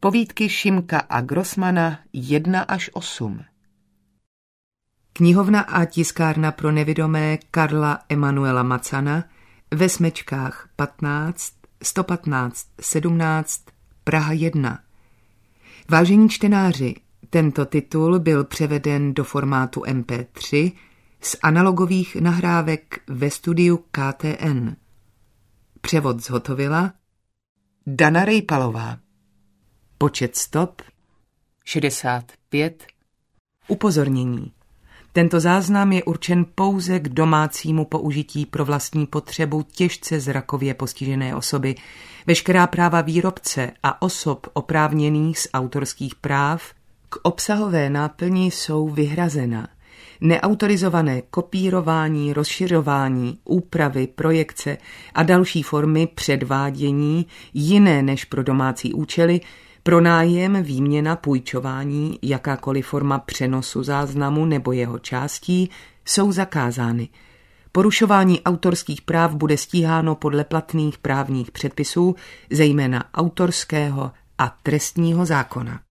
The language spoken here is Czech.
Povídky Šimka a Grossmana 1 až 8. Knihovna a tiskárna pro nevidomé Karla Emanuela Macana ve Smečkách 15, 115, 17, Praha 1. Vážení čtenáři, tento titul byl převeden do formátu MP3 z analogových nahrávek ve studiu KTN. Převod zhotovila Dana Rejpalová. Počet stop 65. Upozornění. Tento záznam je určen pouze k domácímu použití pro vlastní potřebu těžce zrakově postižené osoby. Veškerá práva výrobce a osob oprávněných z autorských práv k obsahové náplni jsou vyhrazena. Neautorizované kopírování, rozšiřování, úpravy, projekce a další formy předvádění jiné než pro domácí účely, pronájem, výměna, půjčování, jakákoliv forma přenosu záznamu nebo jeho částí jsou zakázány. Porušování autorských práv bude stíháno podle platných právních předpisů, zejména autorského a trestního zákona.